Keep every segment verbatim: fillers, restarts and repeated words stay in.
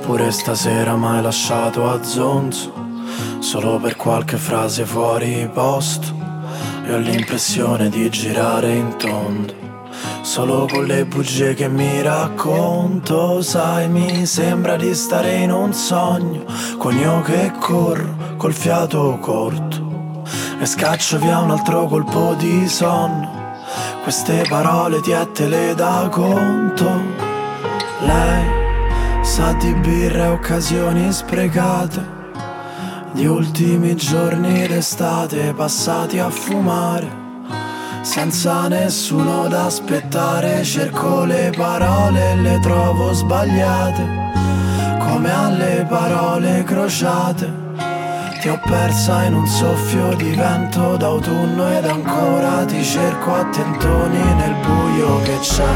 Pure stasera m'hai lasciato a zonzo, solo per qualche frase fuori posto. E ho l'impressione di girare in tondo, solo con le bugie che mi racconto. Sai, mi sembra di stare in un sogno, con io che corro col fiato corto e scaccio via un altro colpo di sonno. Queste parole tiette le da conto. Lei sa di birra e occasioni sprecate, di ultimi giorni d'estate passati a fumare, senza nessuno da aspettare. Cerco le parole e le trovo sbagliate, come alle parole crociate. Ti ho persa in un soffio di vento d'autunno ed ancora ti cerco a tentoni nel buio che c'è.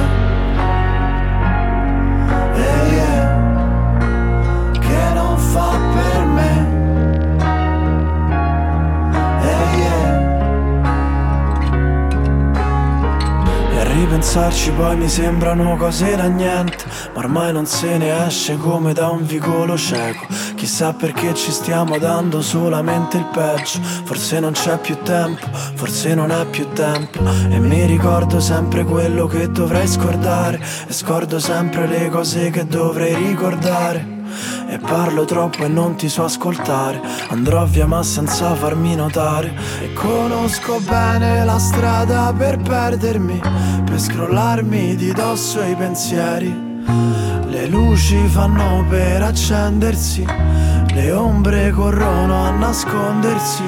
E yeah, che non fa per me. Ripensarci poi mi sembrano cose da niente, ma ormai non se ne esce come da un vicolo cieco. Chissà perché ci stiamo dando solamente il peggio. Forse non c'è più tempo, forse non è più tempo. E mi ricordo sempre quello che dovrei scordare, e scordo sempre le cose che dovrei ricordare. E parlo troppo e non ti so ascoltare. Andrò via ma senza farmi notare. E conosco bene la strada per perdermi, per scrollarmi di dosso i pensieri. Le luci fanno per accendersi, le ombre corrono a nascondersi.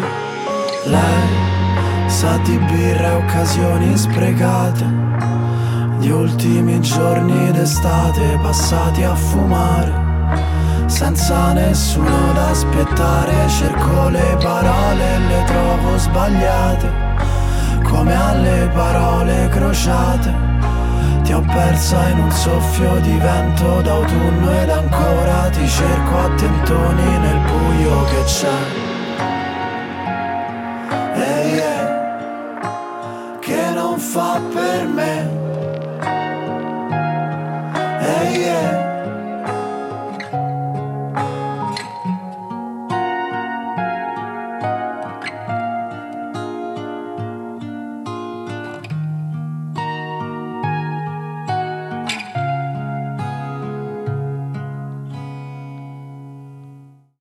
Lei sa di birra e occasioni sprecate, di ultimi giorni d'estate passati a fumare, senza nessuno da aspettare. Cerco le parole e le trovo sbagliate, come alle parole crociate. Ti ho persa in un soffio di vento d'autunno ed ancora ti cerco a tentoni nel buio che c'è. E yeah, che non fa per me.